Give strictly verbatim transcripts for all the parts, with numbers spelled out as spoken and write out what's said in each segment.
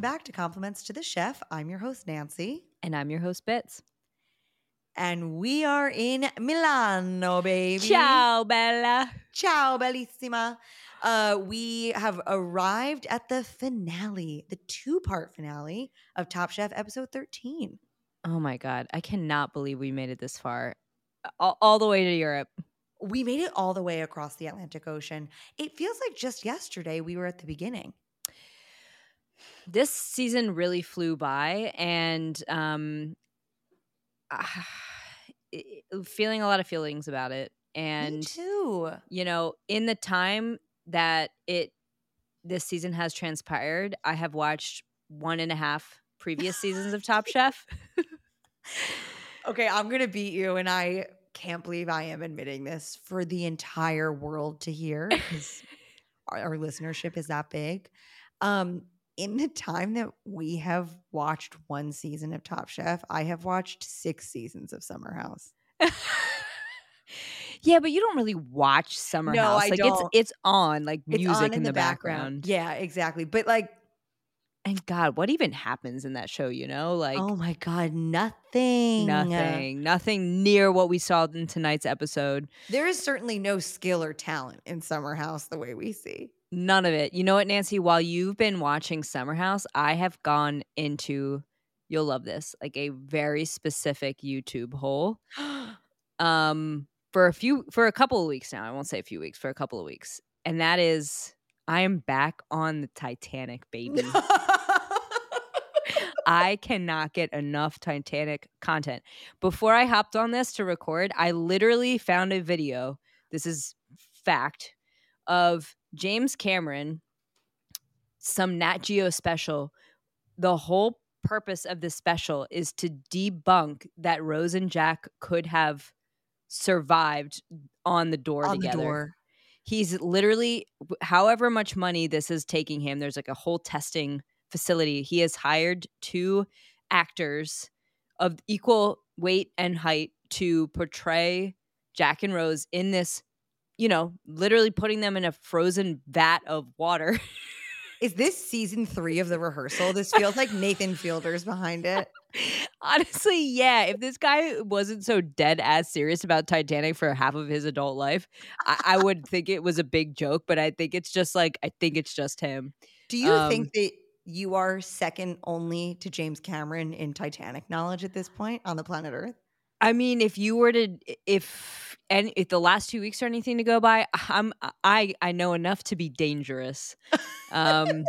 back to Compliments to the Chef. I'm your host, Nancy. And I'm your host, Bits. And we are in Milano, baby. Ciao, Bella. Ciao, bellissima. Uh, we have arrived at the finale, the two-part finale of Top Chef episode thirteen. Oh my God. I cannot believe we made it this far. All, all the way to Europe. We made it all the way across the Atlantic Ocean. It feels like just yesterday we were at the beginning. This season really flew by, and um, uh, feeling a lot of feelings about it. And Me too. You know, in the time that it this season has transpired, I have watched one and a half previous seasons of Top Chef. Okay, I'm gonna beat you, and I can't believe I am admitting this for the entire world to hear because our, our listenership is that big. Um, in the time that we have watched one season of Top Chef, I have watched six seasons of Summer House. Yeah, but you don't really watch Summer No, House. I like don't. it's it's on like It's music on in, in the, the background. background. Yeah, exactly. But like, and God, what even happens in that show? You know, like oh my God, nothing, nothing, nothing near what we saw in tonight's episode. There is certainly no skill or talent in Summer House the way we see. None of it. You know what, Nancy? While you've been watching Summer House, I have gone into, you'll love this, like a very specific YouTube hole. um, for a few, for a couple of weeks now. I won't say a few weeks, for a couple of weeks, and that is, I am back on the Titanic, baby. I cannot get enough Titanic content. Before I hopped on this to record, I literally found a video. This is fact of James Cameron, some Nat Geo special. The whole purpose of this special is to debunk that Rose and Jack could have survived on the door on together. The door. He's literally, however much money this is taking him, there's like a whole testing facility. He has hired two actors of equal weight and height to portray Jack and Rose in this, you know, literally putting them in a frozen vat of water. Is this season three of The Rehearsal? This feels like Nathan Fielder's behind it. Honestly, yeah. If this guy wasn't so dead ass serious about Titanic for half of his adult life, I, I would think it was a big joke. But I think it's just like, I think it's just him. Do you Um, think that you are second only to James Cameron in Titanic knowledge at this point on the planet Earth? I mean, if you were to, if and if the last two weeks are anything to go by, I'm I I know enough to be dangerous. Um,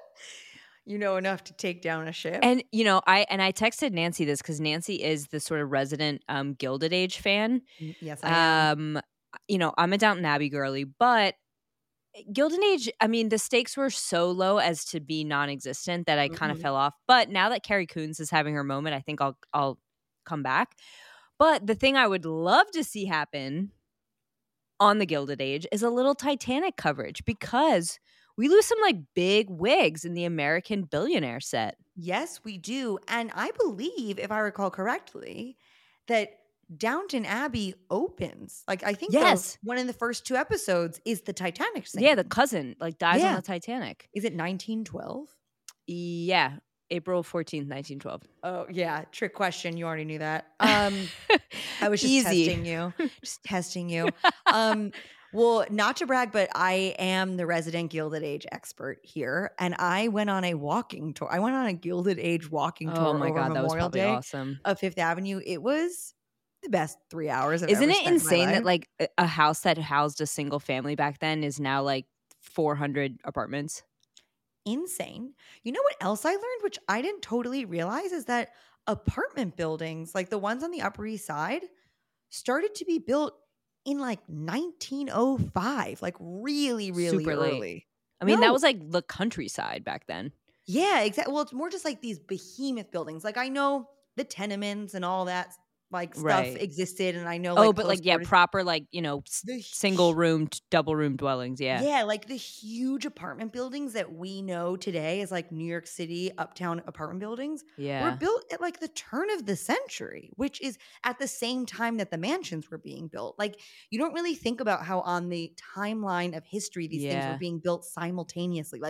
you know enough to take down a ship. and you know, I and I texted Nancy this because Nancy is the sort of resident um, Gilded Age fan. Yes, I am. Um, you know, I'm a Downton Abbey girly, but Gilded Age, I mean, the stakes were so low as to be non-existent that I kind of Mhm. fell off. But now that Carrie Coons is having her moment, I think I'll I'll come back. But the thing I would love to see happen on the Gilded Age is a little Titanic coverage because we lose some like big wigs in the American Billionaire set. Yes, we do. And I believe, if I recall correctly, that Downton Abbey opens. Like, I think Yes. the, one of the first two episodes is the Titanic scene. Yeah, the cousin like dies Yeah. on the Titanic. Is it nineteen twelve? Yeah, April fourteenth, nineteen twelve. Oh, yeah. Trick question. You already knew that. Um, I was just Easy. testing you. Just testing you. Um, well, not to brag, but I am the resident Gilded Age expert here. And I went on a walking tour. I went on a Gilded Age walking tour Oh my over God, that was Memorial probably Day awesome. of Fifth Avenue. It was the best three hours I've Isn't ever it spent in my insane that life. like a- a house that housed a single family back then is now like four hundred apartments? Insane. You know what else I learned, which I didn't totally realize, is that apartment buildings, like the ones on the Upper East Side, started to be built in like nineteen oh five, like really, really Super late. early. I mean, No. that was like the countryside back then. Yeah, exactly. Well, it's more just like these behemoth buildings. Like I know the tenements and all that like stuff Right. existed, and I know. Oh, like, but close like yeah, quarters- proper like you know s- the single room, t- double room dwellings. Yeah. Yeah, like the huge apartment buildings that we know today as like New York City uptown apartment buildings Yeah. were built at like the turn of the century, which is at the same time that the mansions were being built. Like you don't really think about how on the timeline of history these things Yeah. were being built simultaneously. Like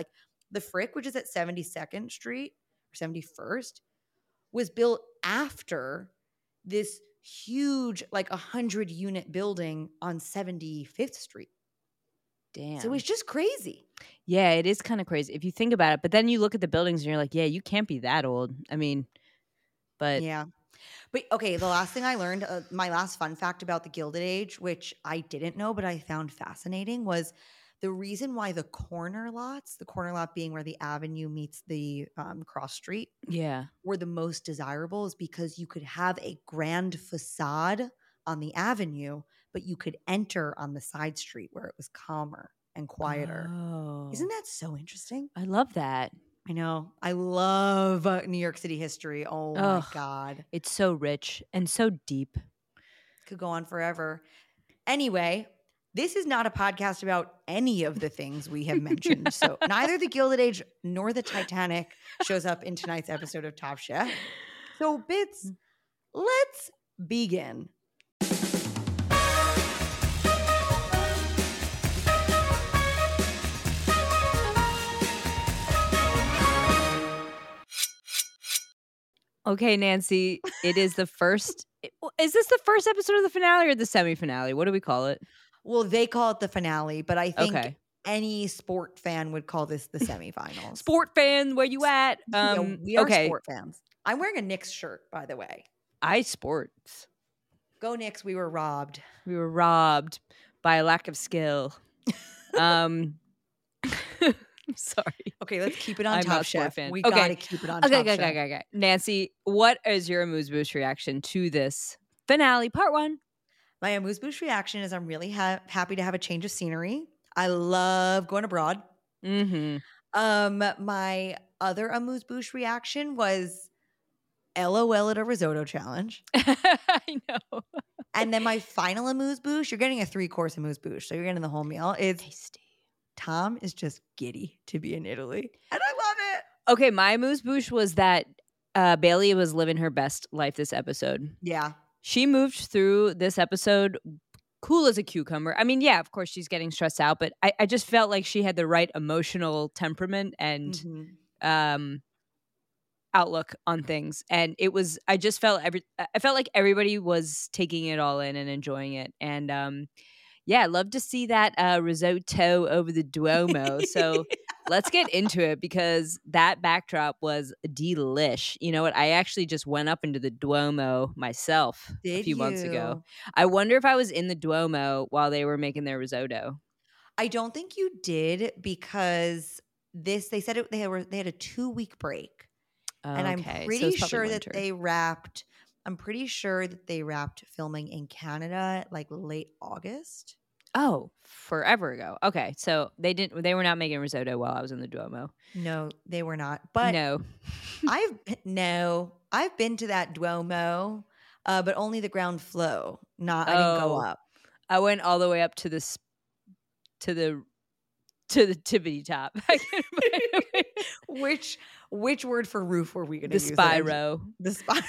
the Frick, which is at seventy-second Street or seventy-first, was built after this huge, like a hundred unit building on seventy-fifth Street. Damn. So it's just crazy. Yeah, it is kind of crazy if you think about it. But then you look at the buildings and you're like, yeah, you can't be that old. I mean, but yeah. But okay, the last thing I learned, uh, my last fun fact about the Gilded Age, which I didn't know, but I found fascinating, was the reason why the corner lots, the corner lot being where the avenue meets the um, cross street, yeah, were the most desirable is because you could have a grand facade on the avenue, but you could enter on the side street where it was calmer and quieter. Oh. Isn't that so interesting? I love that. I know. I love uh, New York City history. Oh Ugh. my God. It's so rich and so deep. Could go on forever. Anyway, this is not a podcast about any of the things we have mentioned. So neither the Gilded Age nor the Titanic shows up in tonight's episode of Top Chef. So Bits, let's begin. Okay, Nancy, it is the first. Is this the first episode of the finale or the semi-finale? What do we call it? Well, they call it the finale, but I think okay. any sport fan would call this the semifinals. Sport fan, where you at? Um, yeah, we are okay. sport fans. I'm wearing a Knicks shirt, by the way. I sports. Go Knicks, we were robbed. We were robbed by a lack of skill. um Sorry. Okay, let's keep it on I'm Top Chef. Fan. We okay. gotta keep it on okay, Top okay, Chef. Okay, okay, okay. Nancy, what is your amuse-bouche reaction to this finale, part one? My amuse-bouche reaction is I'm really ha- happy to have a change of scenery. I love going abroad. Mm-hmm. Um, my other amuse-bouche reaction was LOL at a risotto challenge. I know. And then my final amuse-bouche, you're getting a three-course amuse-bouche, so you're getting the whole meal. It's tasty. Tom is just giddy to be in Italy. And I love it. Okay, my amuse-bouche was that uh, Bailey was living her best life this episode. Yeah. She moved through this episode cool as a cucumber. I mean, yeah, of course she's getting stressed out, but I, I just felt like she had the right emotional temperament and mm-hmm. um, outlook on things. And it was, I just felt every, I felt like everybody was taking it all in and enjoying it. And um, yeah, I'd love to see that uh, risotto over the Duomo. So let's get into it because that backdrop was delish. You know what? I actually just went up into the Duomo myself Did a few you? months ago. I wonder if I was in the Duomo while they were making their risotto. I don't think you did because this, they said it, they were, they had a two week break. Okay. And I'm pretty so sure that they wrapped, I'm pretty sure that they wrapped filming in Canada like late August. Oh, forever ago. Okay, so they didn't. They were not making risotto while I was in the Duomo. No, they were not. But no, I've no, I've been to that Duomo, uh, but only the ground flow. Not, I didn't go Oh, up. I went all the way up to this, to the, to the tippity top. which which word for roof were we going to the use? Spyro. The spy.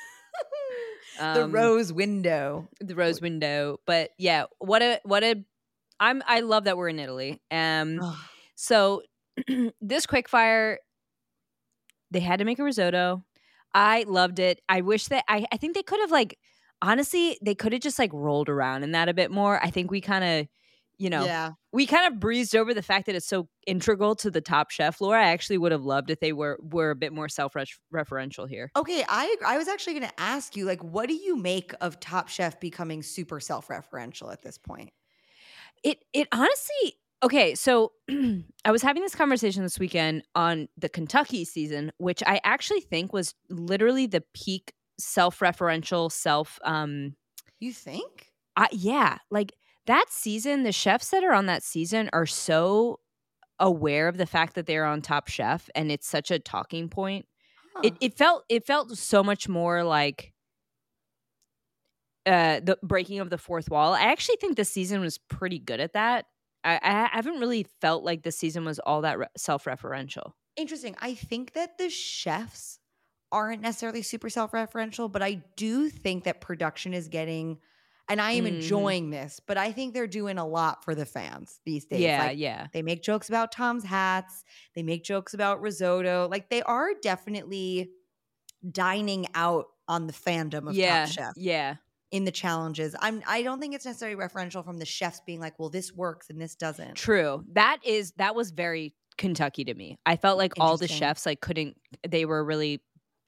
Um, the rose window. The rose window. But yeah, what a what a I'm I love that we're in Italy. Um so this quickfire, they had to make a risotto. I loved it. I wish that I I think they could have like honestly, they could have just like rolled around in that a bit more. I think we kind of you know, yeah. we kind of breezed over the fact that it's so integral to the Top Chef lore. I actually would have loved if they were were a bit more self-referential here. Okay, I I was actually going to ask you, like, what do you make of Top Chef becoming super self-referential at this point? It it honestly, okay, so I was having this conversation this weekend on the Kentucky season, which I actually think was literally the peak self-referential self. Um, you think? I, yeah, like. That season, the chefs that are on that season are so aware of the fact that they're on Top Chef, and it's such a talking point. Huh. It it felt it felt so much more like uh, the breaking of the fourth wall. I actually think this season was pretty good at that. I, I haven't really felt like this season was all that re- self-referential. Interesting. I think that the chefs aren't necessarily super self-referential, but I do think that production is getting And I am Mhm. enjoying this, but I think they're doing a lot for the fans these days. Yeah, Like, yeah. they make jokes about Tom's hats. They make jokes about risotto. Like, they are definitely dining out on the fandom of Yeah, Top Chef yeah. in the challenges. I'm I don't think it's necessarily referential from the chefs being like, well, this works and this doesn't. True. That is that was very Kentucky to me. I felt like all the Interesting. chefs like couldn't they were really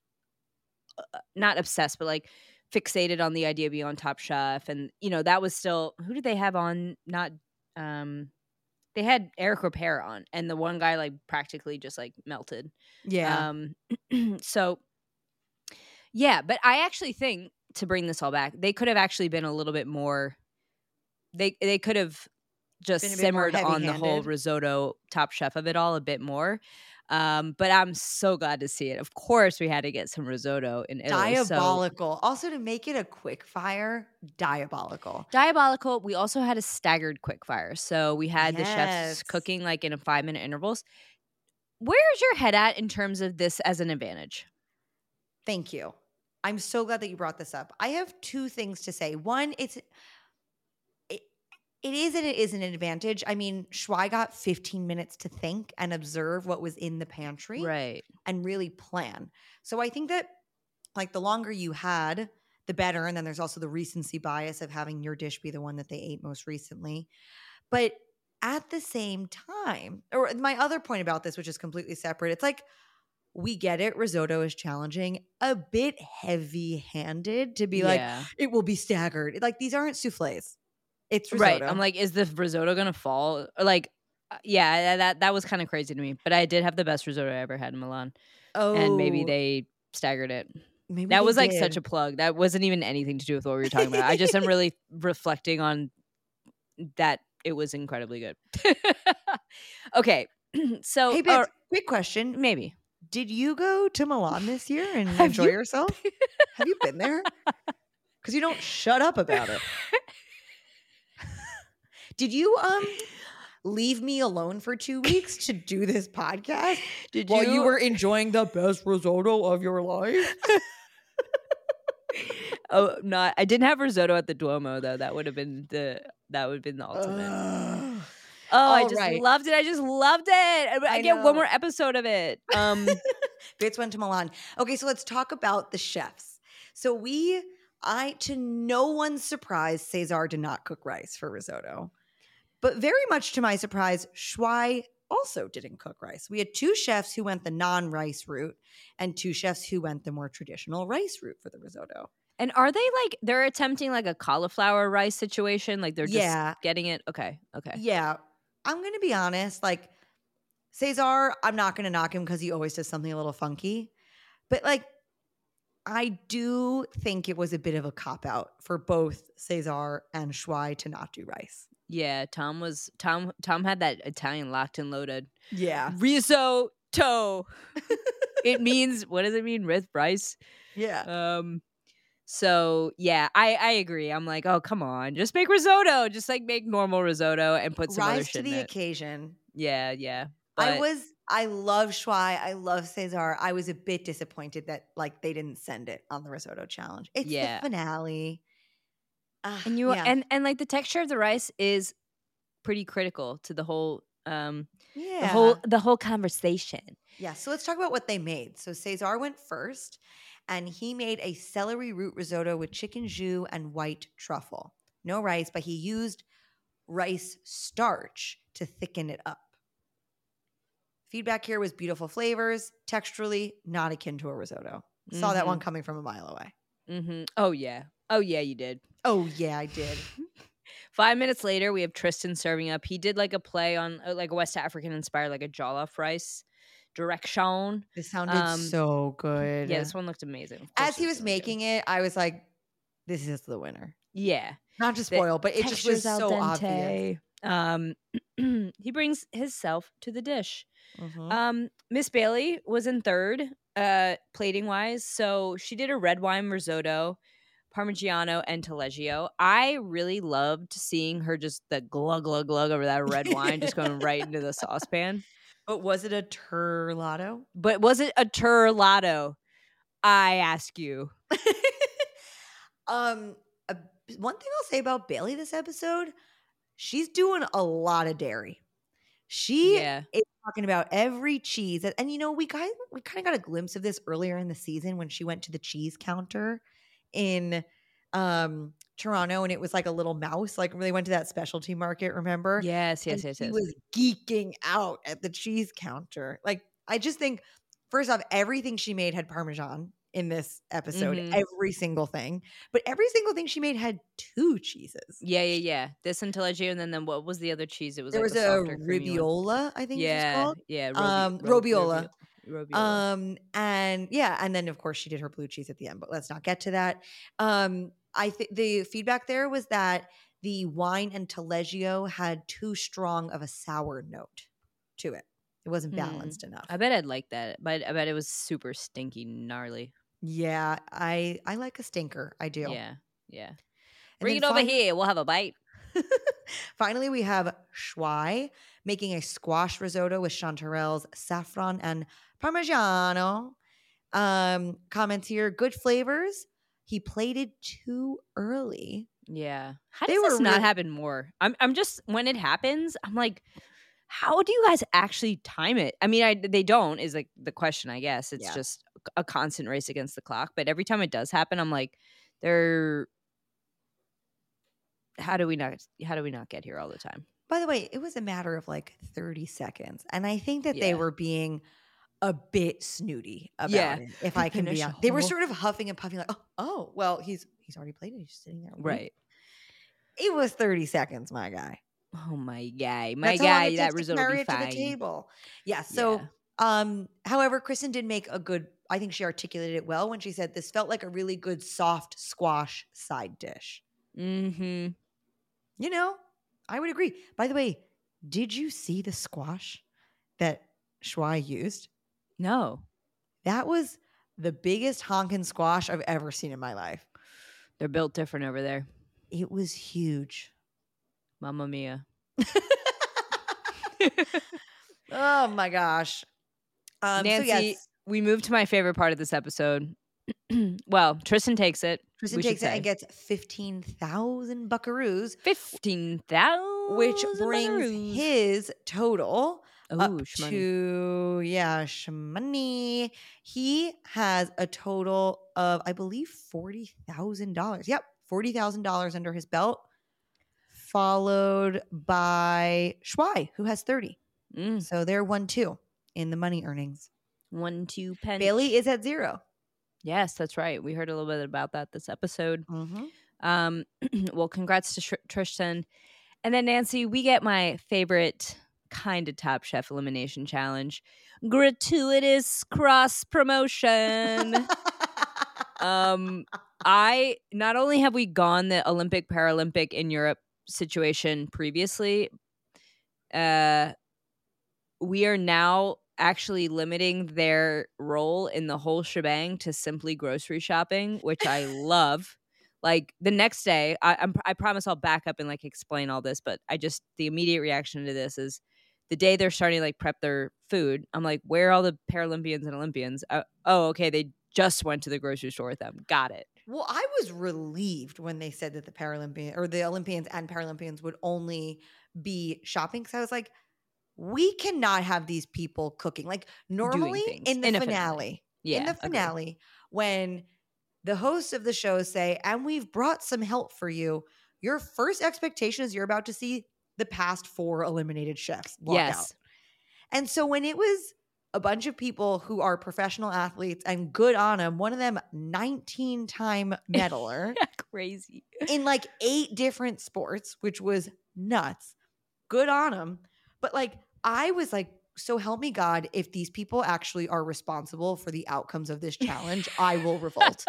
uh, not obsessed but like fixated on the idea of being on Top Chef, and you know that was still who did they have on not um they had Eric Ripert on, and the one guy like practically just like melted. Yeah. Um so yeah, but I actually think to bring this all back, they could have actually been a little bit more they they could have just Been a bit more simmered on the whole heavy-handed. risotto Top Chef of it all a bit more. Um, but I'm so glad to see it. Of course, we had to get some risotto in Italy. So Diabolical. Also, to make it a quick fire, diabolical. diabolical. We also had a staggered quick fire. So we had the chefs Yes. cooking like in a five minute intervals. Where's your head at in terms of this as an advantage? Thank you. I'm so glad that you brought this up. I have two things to say. One, it's it, it is and it isn't an advantage. I mean, Schwei got fifteen minutes to think and observe what was in the pantry Right. and really plan. So I think that like the longer you had, the better. And then there's also the recency bias of having your dish be the one that they ate most recently. But at the same time, or my other point about this, which is completely separate, it's like, we get it. Risotto is challenging, a bit heavy handed to be like, Yeah. it will be staggered. Like, these aren't souffles. It's risotto. Right. I'm like, is the risotto gonna fall? Or like, uh, yeah, that that was kind of crazy to me. But I did have the best risotto I ever had in Milan, oh, and maybe they staggered it. maybe That they was like did. such a plug. That wasn't even anything to do with what we were talking about. I just am really reflecting on that. It was incredibly good. Okay, so Hey, Bits, or quick question. maybe Did you go to Milan this year and Have enjoy you- yourself? Have you been there? Because you don't shut up about it. Did you um leave me alone for two weeks to do this podcast did while you, you were enjoying the best risotto of your life? Oh, not. I didn't have risotto at the Duomo though. That would have been the. That would have been the ultimate. Ugh. Oh, I All just right. loved it. I just loved it. I, I I get know. one more episode of it. Um, Bits went to Milan. Okay, so let's talk about the chefs. So we, I, to no one's surprise, Cesar did not cook rice for risotto. But very much to my surprise, Schwei also didn't cook rice. We had two chefs who went the non-rice route and two chefs who went the more traditional rice route for the risotto. and are they like they're attempting like a cauliflower rice situation? Like they're just Yeah. getting it. Okay, okay. Yeah. I'm going to be honest. Like, Cesar, I'm not going to knock him because he always does something a little funky. But, like, I do think it was a bit of a cop-out for both Cesar and Schwei to not do rice. Yeah, Tom was Tom. Tom had that Italian locked and loaded Yeah. risotto. It means what does it mean? With rice. Yeah. Um. So yeah, I I agree. I'm like, oh come on, just make risotto. Just like make normal risotto and put some other Rise to shit in the it. occasion. Yeah, yeah. I But was, I love Schwei. I love Cesar. I was a bit disappointed that, like, they didn't send it on the risotto challenge. It's Yeah. the finale. Uh, and you yeah. and and like the texture of the rice is pretty critical to the whole um yeah. the whole the whole conversation. Yeah, so let's talk about what they made. So Cesar went first, and he made a celery root risotto with chicken jus and white truffle. No rice, but he used rice starch to thicken it up. Feedback here was beautiful flavors, texturally not akin to a risotto. Saw that one coming from a mile away. Mm-hmm. Oh yeah. Oh yeah, you did. Oh yeah, I did. Five minutes later, we have Tristan serving up. He did like a play on uh, like a West African inspired, like a jollof rice direction. This sounded Um, so good. Yeah, this one looked amazing. Of course As he it was really good. making it, I was like, this is the winner. Yeah. Not to The spoil, but it just was texture's al so dente. obvious. Um, he brings himself to the dish. Mhm. Um, Miss Bailey was in third, uh, plating wise. So she did a red wine risotto, Parmigiano, and Taleggio. I really loved seeing her just the glug glug glug over that red wine, just going right into the saucepan. But was it a turlato? But was it a turlato? I ask you. um, a one thing I'll say about Bailey this episode, she's doing a lot of dairy. She Yeah. is talking about every cheese. And, and you know, we kind we kind of got a glimpse of this earlier in the season when she went to the cheese counter in um Toronto, and it was like a little mouse, like when they went to that specialty market, remember? Yes, yes, And yes, she yes. was geeking out at the cheese counter. Like, I just think, first off, everything she made had Parmesan in this episode, Mhm. every single thing. But every single thing she made had two cheeses. Yeah, yeah, yeah. This and Taleggio, and then, then what was the other cheese? It was There like was a a softer, creamy one. Ribiola, I think it was Yeah, called. yeah. Robi- Um, ro- Robiola. Robio- Robiola. Um, and yeah, and then of course she did her blue cheese at the end, but let's not get to that. Um, I think the feedback there was that the wine and Taleggio had too strong of a sour note to it. It wasn't Hmm. balanced enough. I bet I'd like that, but I bet it was super stinky, gnarly. Yeah, I I like a stinker. I do. Yeah, yeah. And Bring it then over fin- here. We'll have a bite. Finally, we have Schwai making a squash risotto with chanterelles, saffron, and parmigiano. Um, comments here, good flavors. He plated too early. Yeah. How They does this were not real- happen more? I'm I'm just when it happens, I'm like, how do you guys actually time it? I mean, I they don't is like the question, I guess. It's Yeah. just a constant race against the clock. But every time it does happen, I'm like, they're how do we not how do we not get here all the time? By the way, it was a matter of like thirty seconds. And I think that they Yeah. were being a bit snooty about Yeah. it, if I can be Finish honest. They were whole- sort of huffing and puffing, like, oh, oh, well, he's he's already played it. He's just sitting there. waiting." Right. It was thirty seconds, my guy. Oh my guy. My That's how long guy, it that takes to risotto carry be it to the fine. table. Yeah. So, Yeah. um, however, Kristen did make a good. I think she articulated it well when she said this felt like a really good soft squash side dish. Mm-hmm. You know, I would agree. By the way, did you see the squash that Schwai used? No. That was the biggest honkin' squash I've ever seen in my life. They're built different over there. It was huge. Mamma mia. Oh my gosh. Um, Nancy, so yes, we moved to my favorite part of this episode. Well, Tristan takes it. Tristan we should takes it and say. gets fifteen thousand buckaroos, fifteen thousand. which brings his total oh, up shmoney. to, yeah, shmoney. He has a total of, I believe, forty thousand dollars. Yep, forty thousand dollars under his belt, followed by Schwai, who has thirty. Mm, So they're one, two in the money earnings. one, two, pench. Bailey is at zero. Yes, that's right. We heard a little bit about that this episode. Mm-hmm. Um, well, congrats to Tr- Tristan. And then, Nancy, we get my favorite kind of Top Chef elimination challenge, gratuitous cross promotion. um, I not only have we gone the Olympic Paralympic in Europe situation previously, uh, we are now actually limiting their role in the whole shebang to simply grocery shopping, which I love. Like the next day, I, I'm, I promise I'll back up and like explain all this, but I just the immediate reaction to this is the day they're starting to like prep their food. I'm like, where are all the Paralympians and Olympians? Uh, oh, okay, they just went to the grocery store with them. Got it. Well, I was relieved when they said that the Paralympian or the Olympians and Paralympians would only be shopping. Because I was like, we cannot have these people cooking. Like normally things in the in a finale, finale. Yeah, in the agreed. finale, when the hosts of the show say, and we've brought some help for you, your first expectation is you're about to see the past four eliminated chefs walk Yes. out. And so when it was a bunch of people who are professional athletes and good on them, one of them nineteen-time medaler Crazy. in like eight different sports, which was nuts. Good on them. But like, I was like, so help me God, if these people actually are responsible for the outcomes of this challenge, I will revolt.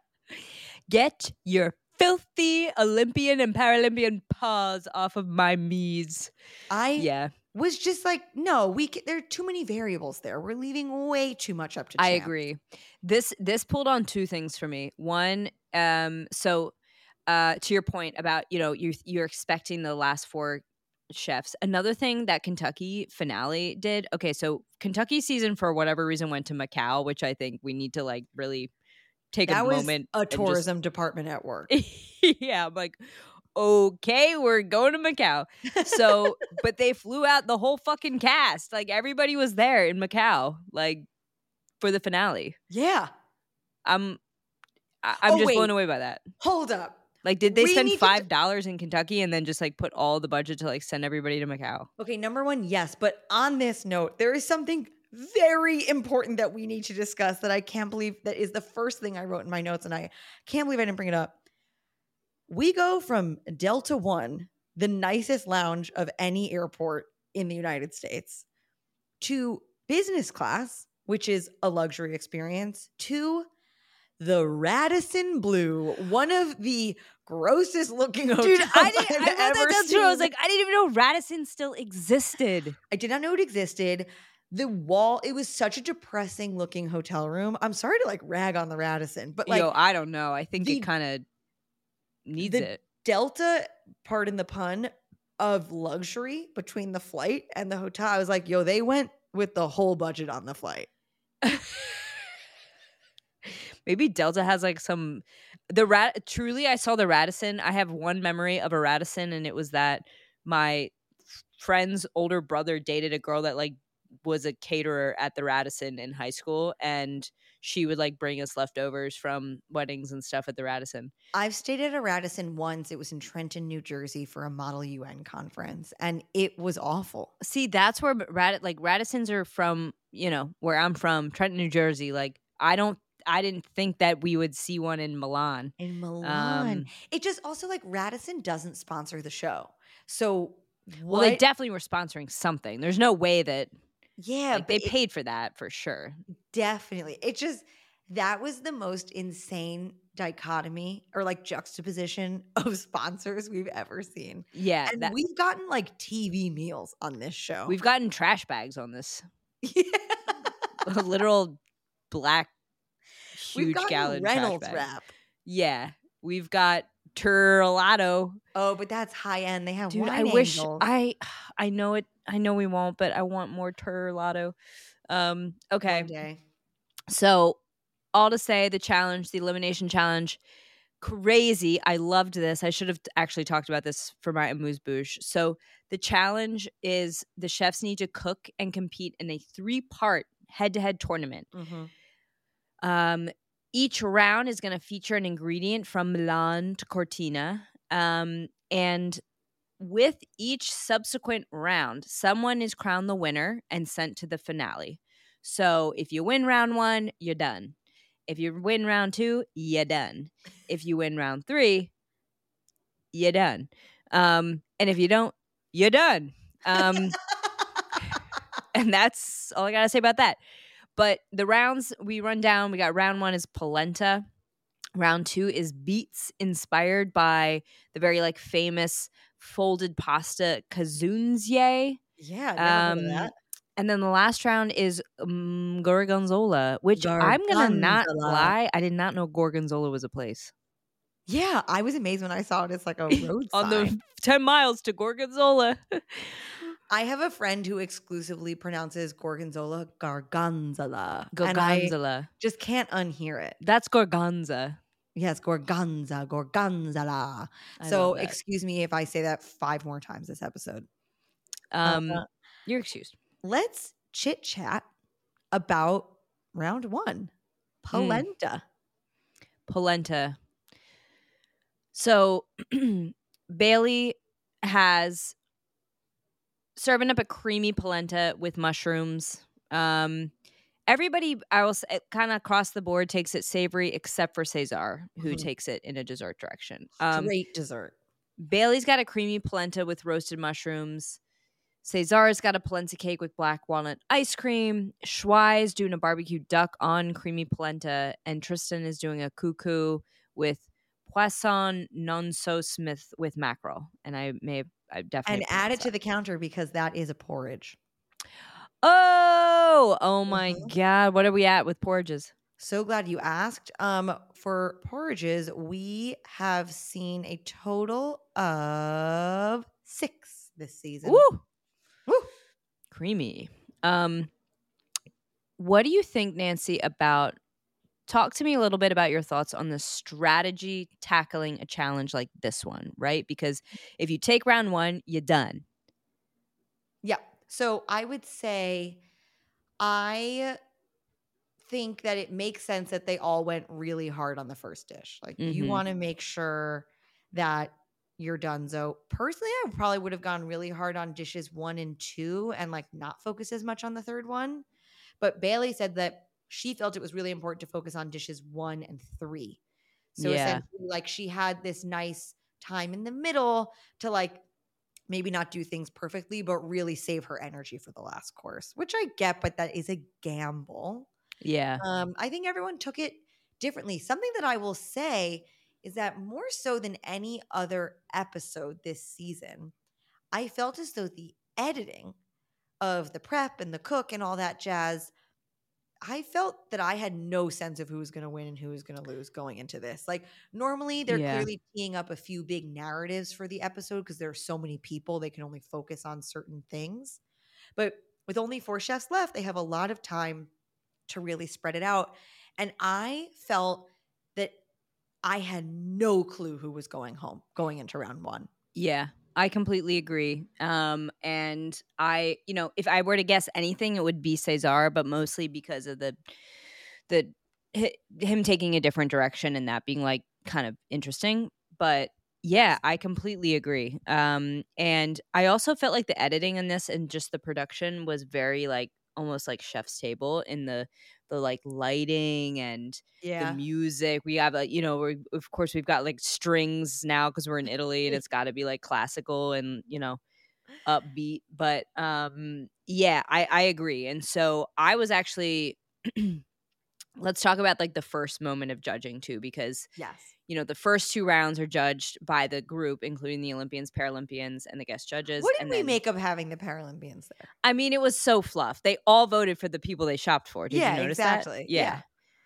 Get your filthy Olympian and Paralympian paws off of my me's. I Yeah, was just like, no, we can, there are too many variables there. We're leaving way too much up to I chance. agree. This this pulled on two things for me. One, um, so uh, to your point about you know you you're expecting the last four chefs. Another thing that Kentucky finale did. Okay, so Kentucky season for whatever reason went to Macau, which I think we need to like really take that a was moment. a and just- tourism department at work. yeah, I'm like, okay, we're going to Macau. So, but they flew out the whole fucking cast. Like everybody was there in Macau, like for the finale. Yeah. I'm, I- I'm Oh, just wait. blown away by that. Hold up. Like, did they We spend need to five dollars in Kentucky and then just like put all the budget to like send everybody to Macau? Okay, number one, yes. But on this note, there is something very important that we need to discuss that I can't believe that is the first thing I wrote in my notes, and I can't believe I didn't bring it up. We go from Delta One, the nicest lounge of any airport in the United States, to business class, which is a luxury experience, to the Radisson Blue, one of the grossest looking hotels Dude, I didn't. I've I wrote ever that down seen. too. I was like, I didn't even know Radisson still existed. I did not know it existed. The wall, it was such a depressing looking hotel room. I'm sorry to like rag on the Radisson, but like Yo, I don't know. I think the- it kind of needs the it. Delta, pardon the pun, of luxury between the flight and the hotel. I was like, yo, they went with the whole budget on the flight. Maybe Delta has like some the rat. Truly, I saw the Radisson. I have one memory of a Radisson, and it was that my friend's older brother dated a girl that like was a caterer at the Radisson in high school, and she would like bring us leftovers from weddings and stuff at the Radisson. I've stayed at a Radisson once. It was in Trenton, New Jersey for a Model U N conference, and it was awful. See, that's where Rad like Radissons are from. You know where I'm from, Trenton, New Jersey. Like I don't. I didn't think that we would see one in Milan. In Milan. Um, it just also like Radisson doesn't sponsor the show. So well, they what- definitely were sponsoring something. There's no way that yeah, like, they but it- paid for that for sure. definitely. It just that was the most insane dichotomy or like juxtaposition of sponsors we've ever seen. Yeah, And that, we've gotten like T V meals on this show. we've gotten trash bags on this. Yeah. A literal black We've huge gotten gallon Reynolds trash bag. wrap. Yeah, we've got Turlato. Oh, but that's high end. They have Dude, wine I wish angels. I I know it. I know we won't, but I want more Turlato. Um, okay, One day. so all to say, the challenge, the elimination challenge, crazy. I loved this. I should have actually talked about this for my amuse bouche. So the challenge is the chefs need to cook and compete in a three-part head-to-head tournament. Mhm. Um, each round is going to feature an ingredient from Milan to Cortina. Um, and with each subsequent round, someone is crowned the winner and sent to the finale. So if you win round one, you're done. If you win round two, you're done. If you win round three, you're done. Um, and if you don't, you're done. Um, and that's all I got to say about that. But the rounds we run down, we got round one is polenta. Round two is beets inspired by the very like famous folded pasta kazunzie. Yeah, I've never heard of Um, that. And then the last round is um, gorgonzola, which I'm going to not Gorgonzola. lie. I did not know gorgonzola was a place. Yeah, I was amazed when I saw it as like a road On sign. the ten miles to gorgonzola. I have a friend who exclusively pronounces gorgonzola gargonzola. And I Gorgonzola. just can't unhear it. That's gorgonza. Yes, gorgonza, gorgonzola. I So love that. excuse me if I say that five more times this episode. Um, uh, you're excused. Let's chit chat about round one. Polenta. Polenta. So Bailey has serving up a creamy polenta with mushrooms. Um, everybody, I will say, kind of across the board takes it savory, except for Cesar, who Mhm. takes it in a dessert direction. Um, Great dessert. Bailey's got a creamy polenta with roasted mushrooms. Cesar's got a polenta cake with black walnut ice cream. Schwei's doing a barbecue duck on creamy polenta. And Tristan is doing a cuckoo with poisson non sauce with, with mackerel. And I may have, I definitely And add it to the counter because that is a porridge. Oh, oh my Mhm. God. What are we at with porridges? So glad you asked. Um, for porridges, we have seen a total of six this season. Woo! Woo! Creamy. Um, what do you think, Nancy, about talk to me a little bit about your thoughts on the strategy tackling a challenge like this one, right? Because if you take round one, you're done. Yeah. So I would say I think that it makes sense that they all went really hard on the first dish. Like you Mhm. want to make sure that you're done. So personally, I probably would have gone really hard on dishes one and two and like not focus as much on the third one. But Bailey said that she felt it was really important to focus on dishes one and three. So Yeah. essentially, like she had this nice time in the middle to like maybe not do things perfectly, but really save her energy for the last course, which I get, but that is a gamble. Yeah. Um, I think everyone took it differently. Something that I will say is that more so than any other episode this season, I felt as though the editing of the prep and the cook and all that jazz, I felt that I had no sense of who was going to win and who was going to lose going into this. Like normally they're Yeah. clearly teeing up a few big narratives for the episode because there are so many people, they can only focus on certain things. But with only four chefs left, they have a lot of time to really spread it out. And I felt that I had no clue who was going home going into round one. Yeah, I completely agree. Um, and I, you know, if I were to guess anything, it would be Cesar, but mostly because of the the hi- him taking a different direction and that being like kind of interesting. But yeah, Yes. I completely agree. Um, and I also felt like the editing in this and just the production was very like almost like Chef's Table in the the like lighting and the Yeah. music. We have like, you know, we're, of course we've got like strings now because we're in Italy and it's got to be like classical and, you know, upbeat. But um yeah, I I agree. And so I was actually let's talk about like the first moment of judging too, because Yes. you know the first two rounds are judged by the group, including the Olympians, Paralympians, and the guest judges. What did And we then, make of having the Paralympians there? I mean, it was so fluff. They all voted for the people they shopped for. Did you Yeah, notice that? exactly. Yeah. Yeah.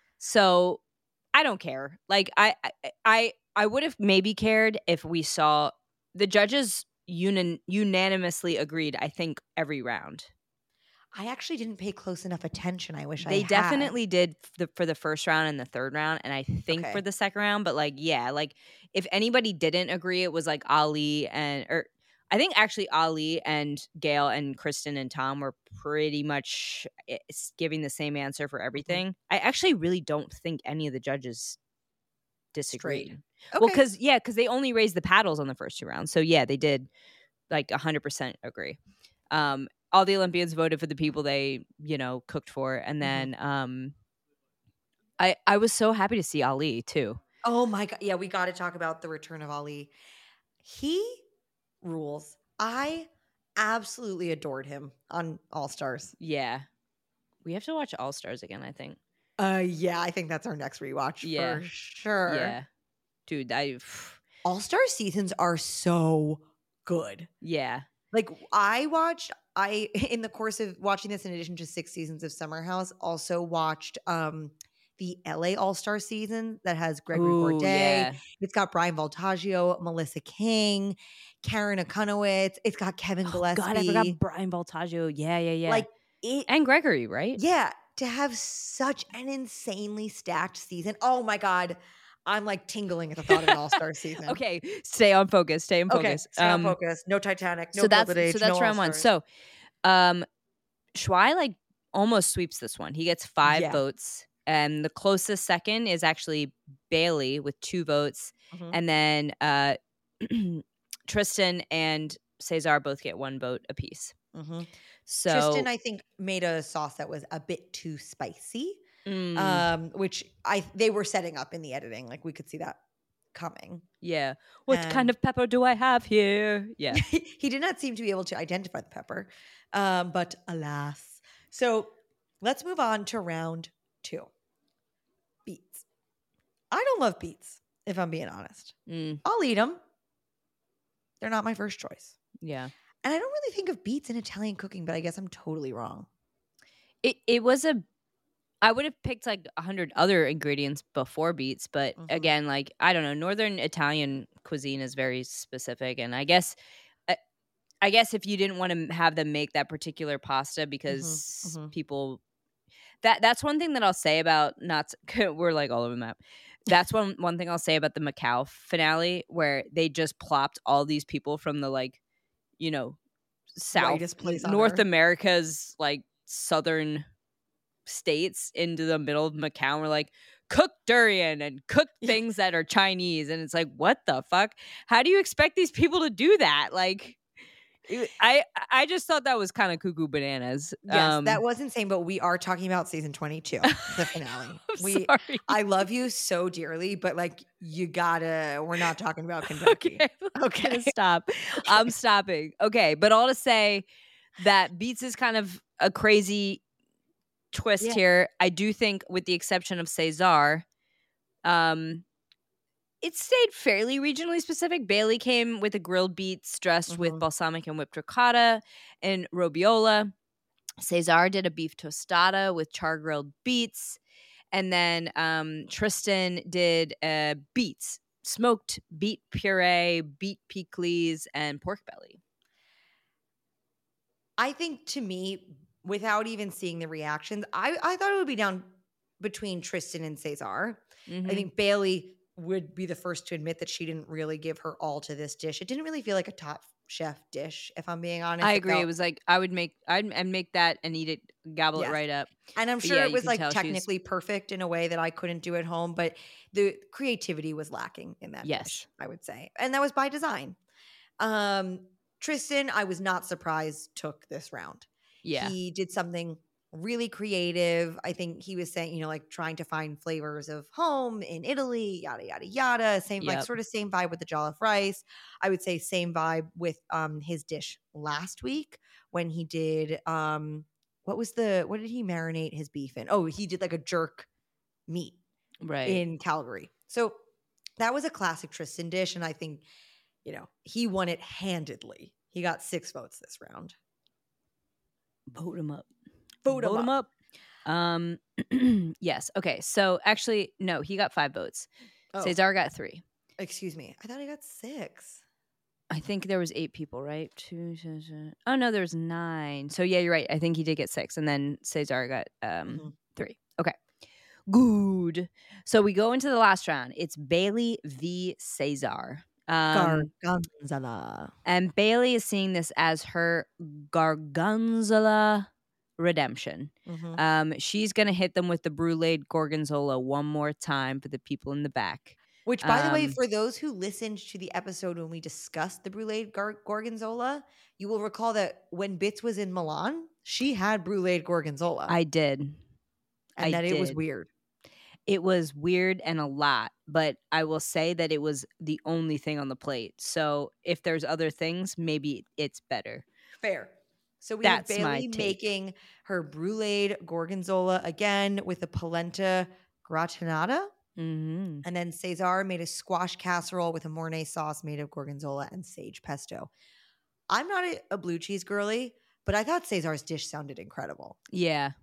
So I don't care. Like I, I, I, I would have maybe cared if we saw the judges unan- unanimously agreed. I think every round. I actually didn't pay close enough attention. I wish I They had. definitely did f- the, for the first round and the third round, and I think for Okay. the second round. But like, yeah, like if anybody didn't agree, it was like Ali and or I think actually Ali and Gail and Kristen and Tom were pretty much eh, s- giving the same answer for Mhm. everything. I actually really don't think any of the judges disagreed. Strayed. Well, Okay. because yeah, because they only raised the paddles on the first two rounds, so yeah, they did like a hundred percent agree. Um, all the Olympians voted for the people they, you know, cooked for, and Mhm. then um, I I was so happy to see Ali too. Oh my god. Yeah, we got to talk about the return of Ali. He rules. I absolutely adored him on All Stars. Yeah, we have to watch All Stars again. I think. Uh yeah, I think that's our next rewatch Yeah, for sure. yeah, dude. I All Star seasons are so good. yeah, Like I watched I in the course of watching this in addition to six seasons of Summer House, also watched um the L A All Star season that has Gregory ooh Gourdet. yeah. It's got Brian Voltaggio, Melissa King, Karen Akunowitz. It's got Kevin Oh God, I forgot Gillespie. Brian Voltaggio. Yeah, yeah, yeah, Like it, and Gregory, right? yeah, to have such an insanely stacked season. Oh my God. I'm like tingling at the thought of an All Star season. Okay, stay on focus. Stay on Okay, focus. stay on Um, focus. No Titanic, no so that's Gilded so Age, no that's All round one. Stars. So, um, Schwei like almost sweeps this one. He gets five Yeah. votes, and the closest second is actually Bailey with two votes, Mhm. and then uh, Tristan and Cesar both get one vote apiece. Mhm. So Tristan, I think, made a sauce that was a bit too spicy, mm, um, which I they were setting up in the editing. Like we could see that coming. yeah, what And kind of pepper do I have here? Yeah, he did not seem to be able to identify the pepper, um, but alas. So let's move on to round two. Beets. I don't love beets, if I'm being honest. mm, I'll eat them. They're not my first choice. yeah. And I don't really think of beets in Italian cooking, but I guess I'm totally wrong. It it was a I would have picked like a hundred other ingredients before beets, but Mhm. again, like I don't know, Northern Italian cuisine is very specific, and I guess, I, I guess if you didn't want to have them make that particular pasta because mhm. people, that that's one thing that I'll say about not. We're like all over the map. That's one one thing I'll say about the Macau finale, where they just plopped all these people from the like, you know, South Whitest place on North earth. America's like southern states into the middle of Macau. And we're like, cook durian and cook things that are Chinese, and it's like, what the fuck? How do you expect these people to do that? Like, it- I I just thought that was kind of cuckoo bananas. Yes, Um, that was insane, but we are talking about season twenty-two, the finale. I'm we sorry. I love you so dearly, but like you gotta we're not talking about Kentucky. Okay, I'm Okay. gonna stop. I'm stopping. Okay, but all to say that Beats is kind of a crazy twist Yeah. here. I do think, with the exception of Cesar, um, it stayed fairly regionally specific. Bailey came with a grilled beets dressed with Mhm. balsamic and whipped ricotta and robiola. Cesar did a beef tostada with char grilled beets. And then um, Tristan did uh, beets, smoked beet puree, beet pickles, and pork belly. I think, to me, without even seeing the reactions, I, I thought it would be down between Tristan and Cesar. Mm-hmm. I think Bailey would be the first to admit that she didn't really give her all to this dish. It didn't really feel like a Top Chef dish, if I'm being honest. I It agree. felt- It was like I would make I'd, I'd make that and eat it, gobble Yes. it right up. And I'm But sure yeah, it you was can like tell she was- technically perfect in a way that I couldn't do at home, but the creativity was lacking in that Yes. dish, I would say. And that was by design. Um, Tristan, I was not surprised, took this round. Yeah. He did something really creative. I think he was saying, you know, like trying to find flavors of home in Italy, yada, yada, yada. Same, like Yep. sort of same vibe with the jollof rice. I would say same vibe with um his dish last week when he did, um, what was the, what did he marinate his beef in? Oh, he did like a jerk meat Right. in Calgary. So that was a classic Tristan dish. And I think, you know, he won it handedly. He got six votes this round. Vote him up. Vote, Vote him him up. up. Um, yes. Okay. So actually, no, he got five votes. Oh, Cesar got three. excuse me. I thought he got six. I think there was eight people, right? Two. six, seven- Oh no, there was nine. So yeah, you're right. I think he did get six, and then Cesar got um Mhm. three. Okay. Good. So we go into the last round. It's Bailey v. Cesar. Um, Gargonzala. and Bailey is seeing this as her Gargonzola redemption. Mhm. Um, she's gonna hit them with the brulee gorgonzola one more time for the people in the back. Which, by the way, Um, for those who listened to the episode when we discussed the brulee gar- gorgonzola, you will recall that when Bits was in Milan, she had brulee gorgonzola, I did. and I that it was did. weird. It was weird and a lot, but I will say that it was the only thing on the plate. So if there's other things, maybe it's better. Fair. So we That's have my Bailey take. making her brulee gorgonzola again with a polenta gratinata. Mm-hmm. And then Cesar made a squash casserole with a Mornay sauce made of gorgonzola and sage pesto. I'm not a, a blue cheese girly, but I thought Cesar's dish sounded incredible. Yeah.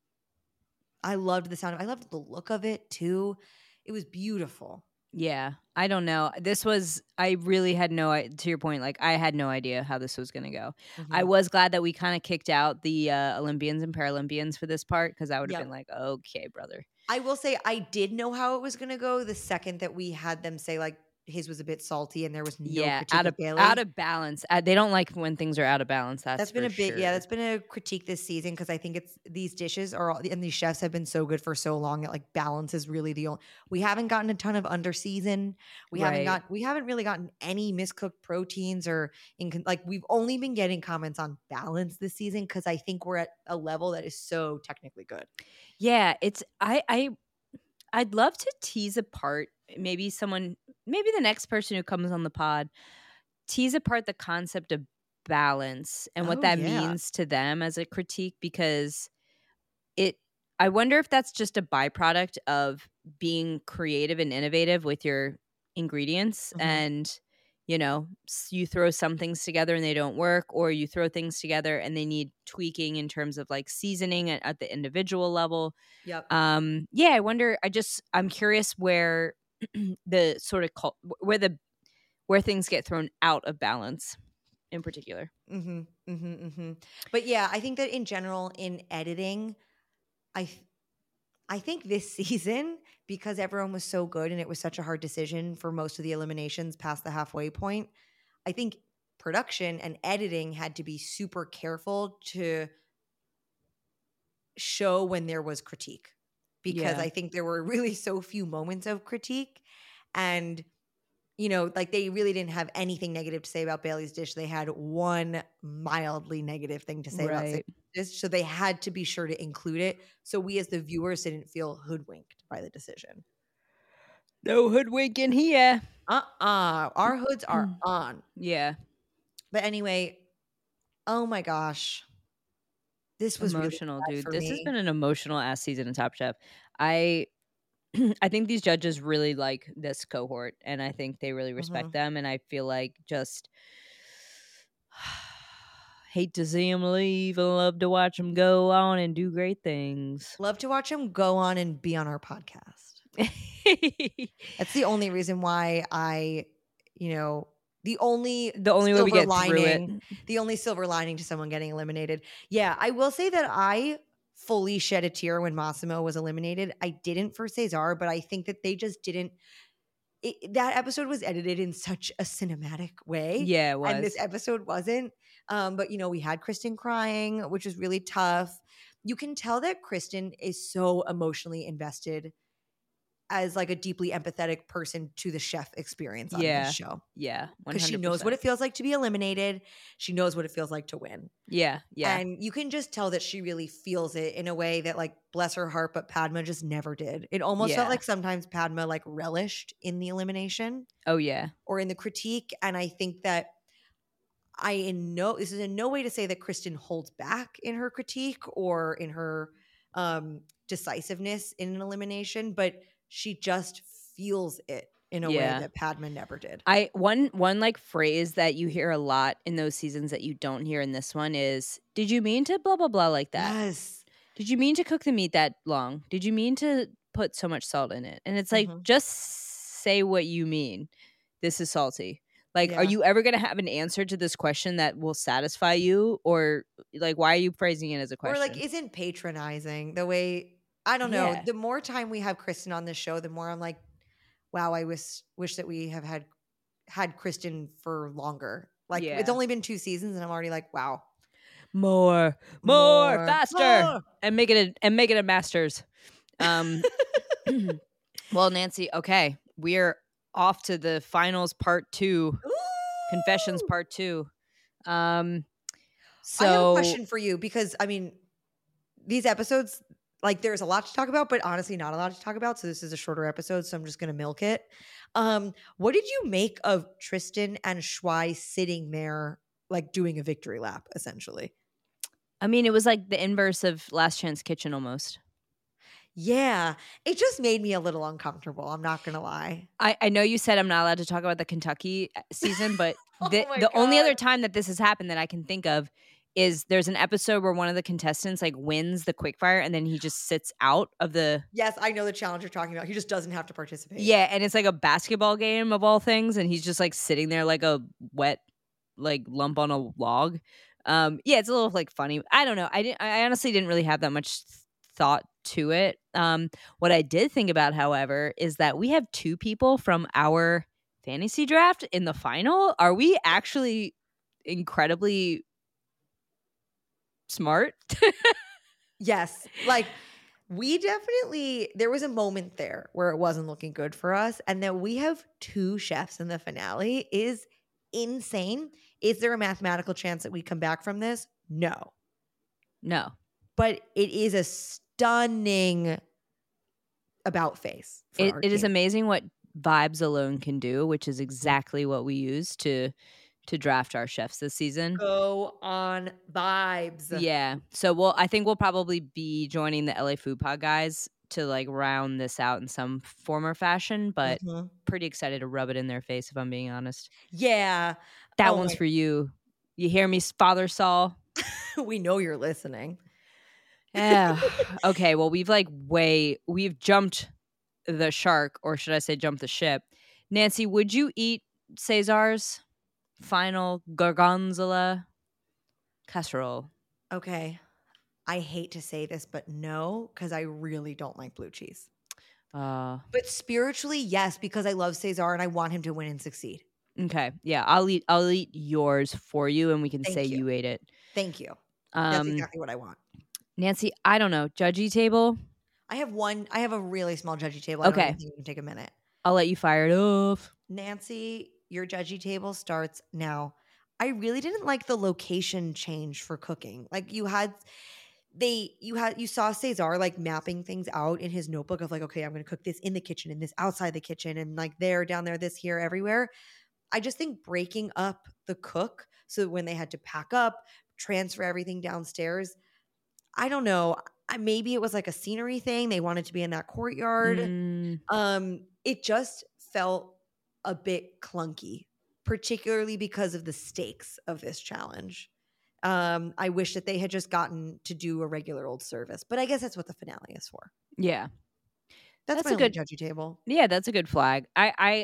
I loved the sound. I loved the look of it too. It was beautiful. Yeah. I don't know. This was, I really had no, i- to your point, like I had no idea how this was going to go. I Mhm. was glad that we kind of kicked out the uh, Olympians and Paralympians for this part, because I would have Yep. been like, okay, brother. I will say I did know how it was going to go the second that we had them say like his was a bit salty and there was no yeah. critique Out of of, Bailey. out of balance. Uh, they don't like when things are out of balance. That's, That's been a for big, yeah, sure. that's been a critique this season because I think it's these dishes are all, and these chefs have been so good for so long that like balance is really the only. We haven't gotten a ton of under season. We haven't Right. got, we haven't really gotten any miscooked proteins or in like we've only been getting comments on balance this season because I think we're at a level that is so technically good. Yeah, it's I I I'd love to tease apart maybe someone maybe the next person who comes on the pod tease apart the concept of balance and what Oh, that yeah. means to them as a critique, because it I wonder if that's just a byproduct of being creative and innovative with your ingredients. Mhm. And you know, s- you throw some things together and they don't work, or you throw things together and they need tweaking in terms of like seasoning at, at the individual level. Yep. Um yeah, I wonder, I just I'm curious where the sort of cult, where the where things get thrown out of balance in particular. Mm-hmm, mm-hmm, mm-hmm. But yeah, I think that in general, in editing, I th- I think this season, because everyone was so good and it was such a hard decision for most of the eliminations past the halfway point, I think production and editing had to be super careful to show when there was critique, because Yeah. I think there were really so few moments of critique. And, you know, like they really didn't have anything negative to say about Bailey's dish. They had one mildly negative thing to say about Right. this. So they had to be sure to include it. So we as the viewers didn't feel hoodwinked by the decision. No hoodwinking here. Uh-uh. Our hoods are on. Yeah. But anyway, oh my gosh. This was Emotional, really dude. for This me. has been an emotional ass season of Top Chef. I I think these judges really like this cohort, and I think they really respect Mhm. them, and I feel like just hate to see them leave. I love to watch them go on and do great things. Love to watch him go on and be on our podcast. That's the only reason why I, you know, the only The only way we silver get through it. lining, the only silver lining to someone getting eliminated. Yeah, I will say that I fully shed a tear when Massimo was eliminated. I didn't for Cesar, but I think that they just didn't. It, that episode was edited in such a cinematic way. Yeah, it was. And this episode wasn't. Um, but, you know, we had Kristen crying, which was really tough. You can tell that Kristen is so emotionally invested as like a deeply empathetic person to the chef experience on Yeah. this show. Yeah, Because she knows what it feels like to be eliminated. She knows what it feels like to win. Yeah, yeah. And you can just tell that she really feels it in a way that, like, bless her heart, but Padma just never did. It almost Yeah. felt like sometimes Padma like relished in the elimination Oh, yeah. or in the critique. And I think that I in no this is in no way to say that Kristen holds back in her critique or in her um decisiveness in an elimination, but she just feels it in a Yeah. way that Padma never did. I one one like phrase that you hear a lot in those seasons that you don't hear in this one is, "Did you mean to blah blah blah like that? Yes. Did you mean to cook the meat that long? Did you mean to put so much salt in it?" And it's like, Mhm. just say what you mean. This is salty. Like, are Yeah. you ever going to have an answer to this question that will satisfy you? Or, like, why are you phrasing it as a question? Or like isn't patronizing the way, I don't know. Yeah. The more time we have Kristen on this show, the more I'm like, wow, I wish wish that we have had had Kristen for longer. Like it's Yeah. only been two seasons and I'm already like, wow. More, more, More, faster, more. and make it a and make it a Masters. Um, well, Nancy, okay, we're off to the finals part two, Ooh! confessions part two. Um, so I have a question for you because I mean, these episodes, like, there's a lot to talk about, but honestly, not a lot to talk about. So this is a shorter episode, so I'm just gonna milk it. Um, what did you make of Tristan and Schwei sitting there, like doing a victory lap, essentially? I mean, it was like the inverse of Last Chance Kitchen almost. Yeah, it just made me a little uncomfortable. I'm not gonna lie. I, I know you said I'm not allowed to talk about the Kentucky season, but the, Oh my the only other God. time that this has happened that I can think of is there's an episode where one of the contestants like wins the quickfire and then he just sits out of the Yes, I know the challenge you're talking about. He just doesn't have to participate. yeah, and it's like a basketball game of all things, and he's just like sitting there like a wet like lump on a log. Um, yeah, it's a little like funny. I don't know. I didn't. I honestly didn't really have that much thought to it. Um, what I did think about, however, is that we have two people from our fantasy draft in the final. Are we actually incredibly smart? Yes. Like, we definitely, there was a moment there where it wasn't looking good for us. And that we have two chefs in the finale is insane. Is there a mathematical chance that we come back from this? No. No. But it is a stunning about face. For It, our it is team. amazing what vibes alone can do, which is exactly what we use to to draft our chefs this season. Go on vibes. Yeah. So we'll I think we'll probably be joining the L A Food Pod guys to like round this out in some form or fashion, but Mhm. pretty excited to rub it in their face if I'm being honest. Yeah. That Oh one's my- for you. You hear me, Father Saul? We know you're listening. Yeah. Okay, well we've like way we've jumped the shark, or should I say jumped the ship. Nancy, would you eat Cesar's final gorgonzola casserole? Okay. I hate to say this, but no, because I really don't like blue cheese. Uh, But spiritually, yes, because I love Cesar and I want him to win and succeed. okay. Yeah, I'll eat I'll eat yours for you and we can say Thank you. you ate it. Thank you. Um That's exactly what I want. Nancy, I don't know. Judgy table? I have one. I have a really small judgy table. I don't Okay. even think you can take a minute. I'll let you fire it off. Nancy, your judgy table starts now. I really didn't like the location change for cooking. Like you had they you had you saw Cesar like mapping things out in his notebook of like, okay, I'm gonna cook this in the kitchen and this outside the kitchen and like there, down there, this here, everywhere. I just think breaking up the cook so that when they had to pack up, transfer everything downstairs, I don't know. I- Maybe it was like a scenery thing. They wanted to be in that courtyard. Mm, Um, it just felt a bit clunky, particularly because of the stakes of this challenge. Um, I wish that they had just gotten to do a regular old service, but I guess that's what the finale is for. yeah. That's, That's my a only good judgy table. Yeah, that's a good flag. I I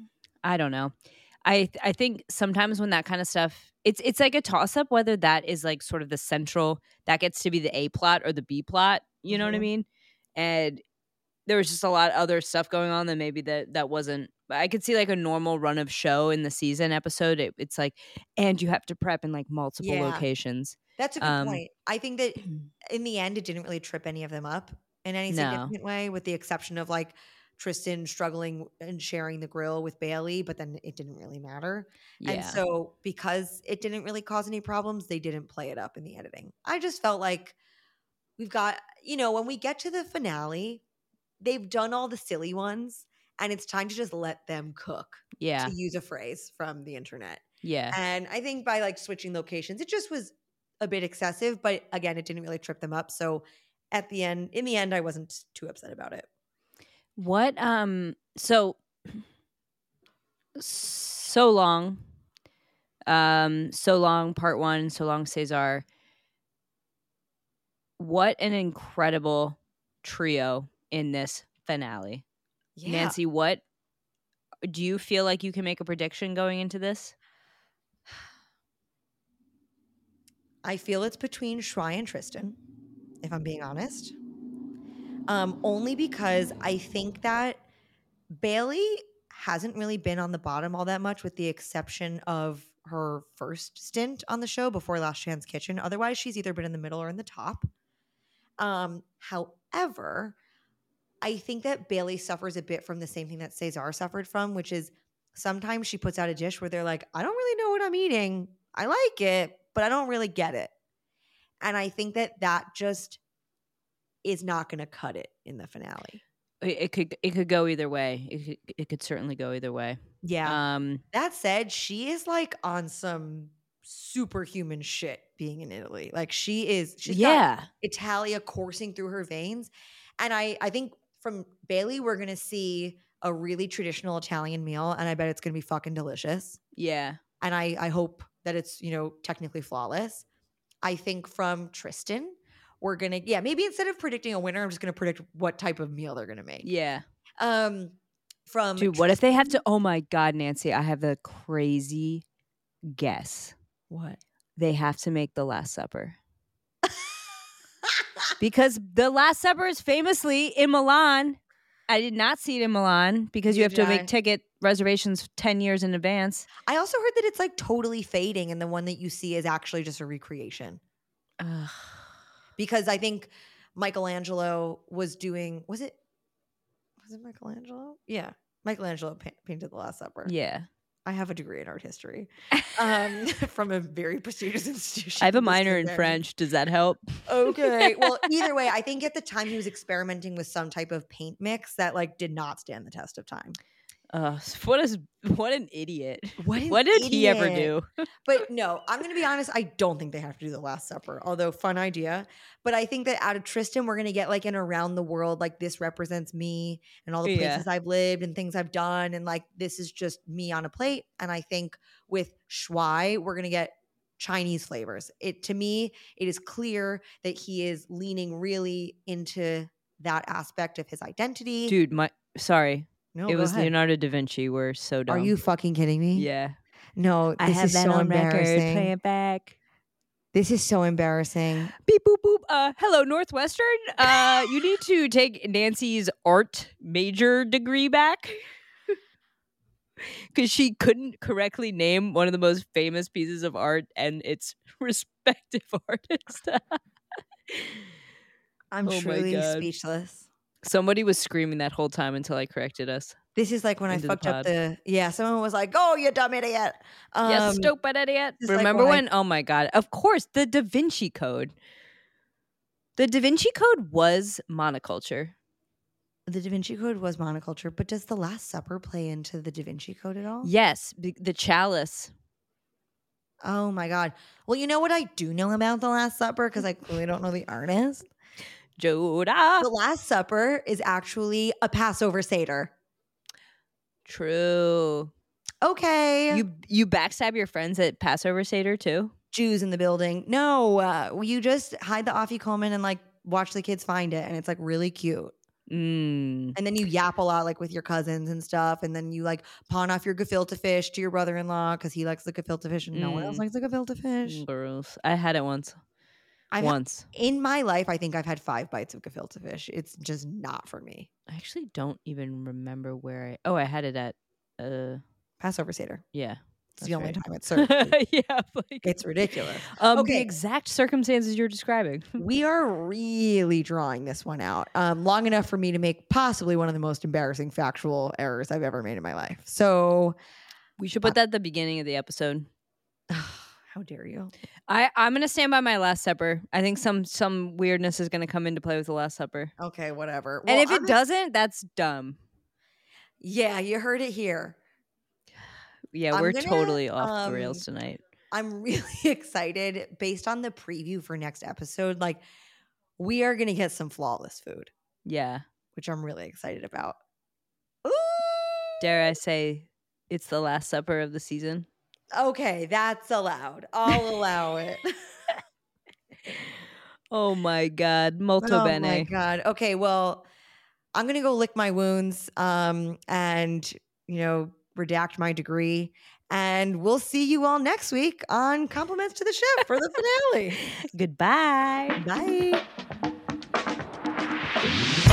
I don't know. I I think sometimes when that kind of stuff, it's it's like a toss up whether that is like sort of the central that gets to be the A plot or the B plot. You know what I Mhm. mean? And there was just a lot of other stuff going on that maybe that that wasn't. I could see like a normal run of show in the season episode. It, it's like, and you have to prep in like multiple Yeah, locations. that's a good Um, point. I think that in the end, it didn't really trip any of them up in any no, significant way, with the exception of like Tristan struggling and sharing the grill with Bailey, but then it didn't really matter. And yeah, so, because it didn't really cause any problems, they didn't play it up in the editing. I just felt like we've got, you know, when we get to the finale, they've done all the silly ones, and it's time to just let them cook, yeah, to use a phrase from the internet. yeah. And I think by like switching locations, it just was a bit excessive, but again, it didn't really trip them up. So at the end, in the end, I wasn't too upset about it. What um so so long um so long part one, so long Cesar. What an incredible trio in this finale. Yeah. Nancy, what do you feel like you can make a prediction going into this? I feel it's between Shry and Tristan, if I'm being honest. Um, only because I think that Bailey hasn't really been on the bottom all that much, with the exception of her first stint on the show before Last Chance Kitchen. Otherwise, she's either been in the middle or in the top. Um, however, I think that Bailey suffers a bit from the same thing that Cesar suffered from, which is sometimes she puts out a dish where they're like, I don't really know what I'm eating. I like it, but I don't really get it. And I think that that just is not going to cut it in the finale. It, it could it could go either way. It could, it could certainly go either way. Yeah. Um That said, she is like on some superhuman shit being in Italy. Like she is, she's got yeah. Italia coursing through her veins. And I, I think from Bailey, we're going to see a really traditional Italian meal. And I bet it's going to be fucking delicious. Yeah. And I, I hope that it's, you know, technically flawless. I think from Tristan, we're going to, yeah, maybe instead of predicting a winner, I'm just going to predict what type of meal they're going to make. Yeah. Um, from Dude, what if they have to oh my god, Nancy, I have the crazy guess. What? They have to make the Last Supper. Because the Last Supper is famously in Milan. I did not see it in Milan because you have Neither to did I. make ticket reservations ten years in advance. I also heard that it's like totally fading, and the one that you see is actually just a recreation. Ugh. Because I think Michelangelo was doing, was it, was it Michelangelo? Yeah. Michelangelo pa- painted the Last Supper. Yeah. I have a degree in art history um, from a very prestigious institution. I have a in the minor state in there. French. Does that help? Okay. Well, either way, I think at the time he was experimenting with some type of paint mix that like did not stand the test of time. Uh, what is what an idiot. What an What did he ever idiot. do? But no, I'm going to be honest. I don't think they have to do the Last Supper, although fun idea. But I think that out of Tristan, we're going to get like an around the world, like this represents me and all the Yeah. places I've lived and things I've done. And like, this is just me on a plate. And I think with Shuai, we're going to get Chinese flavors. It, to me, it is clear that he is leaning really into that aspect of his identity. Dude, my sorry. no, it go was ahead. Leonardo da Vinci. We're so dumb. Are you fucking kidding me? Yeah. No, this I have is that so on record. embarrassing. Play it back. This is so embarrassing. Beep boop boop. Uh, hello, Northwestern. Uh, you need to take Nancy's art major degree back because she couldn't correctly name one of the most famous pieces of art and its respective artist. I'm Oh my truly God. speechless. Somebody was screaming that whole time until I corrected us. This is like when I Into the fucked up pod. the yeah. Someone was like, "Oh, you dumb idiot!" Um, Yes, stupid idiot. this is like Remember when I- when? Oh my God. Of course, the Da Vinci Code. The Da Vinci Code was monoculture. the Da Vinci Code was monoculture, but does the Last Supper play into the Da Vinci Code at all? Yes, be- the chalice. Oh my God. Well, you know what I do know about the Last Supper because I clearly don't know the artist. Joda. The Last Supper is actually a Passover Seder. True. Okay. You you backstab your friends at Passover Seder too? Jews in the building. No, uh, you just hide the Afikoman and like watch the kids find it, and it's like really cute. Mm. And then you yap a lot like with your cousins and stuff, and then you like pawn off your gefilte fish to your brother-in-law because he likes the gefilte fish and no one else Mm. likes the gefilte fish. Gross. I had it once. I've had- once. in my life, I think I've had five bites of gefilte fish. It's just not for me. I actually don't even remember where I. Oh, I had it at. Uh, Passover Seder. yeah. It's the That's only right. time it's served. yeah, like It's ridiculous. um, the Okay. exact circumstances you're describing. We are really drawing this one out um, long enough for me to make possibly one of the most embarrassing factual errors I've ever made in my life. So, We should put that at the beginning of the episode. how dare you? I I'm gonna stand by my Last Supper. I think some some weirdness is gonna come into play with the Last Supper, Okay, whatever. and Well, if it I'm- doesn't, that's dumb. yeah, you heard it here. Yeah, I'm we're gonna, totally off um, the rails tonight. I'm really excited based on the preview for next episode. Like, we are going to get some flawless food, Yeah, which I'm really excited about. Ooh! dare I say, it's the Last Supper of the season. Okay, that's allowed. I'll allow it. Oh my God, molto Oh bene. my God. Okay, well, I'm going to go lick my wounds um, and, you know, redact my degree. And we'll see you all next week on Compliments to the Chef for the finale. Goodbye. Bye.